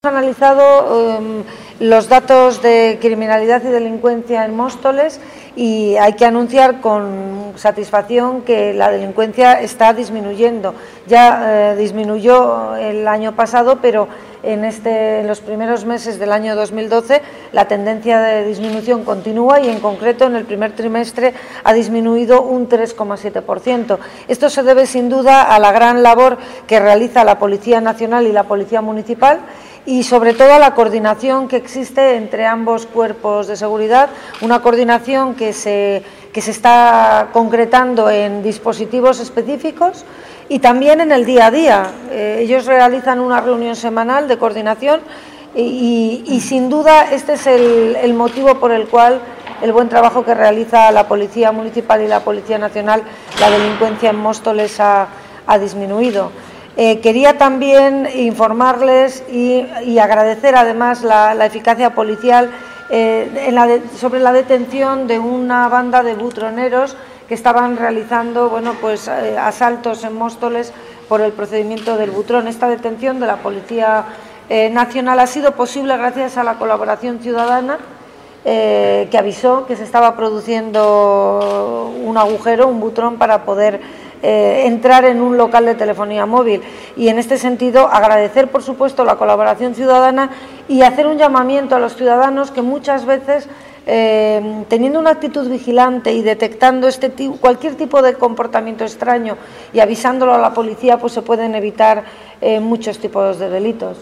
analizado los datos de criminalidad y delincuencia en Móstoles y hay que anunciar con satisfacción que la delincuencia está disminuyendo. Ya disminuyó el año pasado, pero en los primeros meses del año 2012 la tendencia de disminución continúa y en concreto en el primer trimestre ha disminuido un 3,7%. Esto se debe sin duda a la gran labor que realiza la Policía Nacional y la Policía Municipal y sobre todo a la coordinación que existe entre ambos cuerpos de seguridad, una coordinación que se está concretando en dispositivos específicos y también en el día a día. Ellos realizan una reunión semanal de coordinación y sin duda este es el motivo por el cual el buen trabajo que realiza la Policía Municipal y la Policía Nacional, la delincuencia en Móstoles ha disminuido. Quería también informarles y agradecer además la eficacia policial sobre la detención de una banda de butroneros que estaban realizando asaltos en Móstoles por el procedimiento del butrón. Esta detención de la Policía Nacional ha sido posible gracias a la colaboración ciudadana que avisó que se estaba produciendo un agujero, un butrón, para poder entrar en un local de telefonía móvil. Y en este sentido agradecer por supuesto la colaboración ciudadana y hacer un llamamiento a los ciudadanos que muchas veces teniendo una actitud vigilante y detectando cualquier tipo de comportamiento extraño y avisándolo a la policía, pues se pueden evitar muchos tipos de delitos.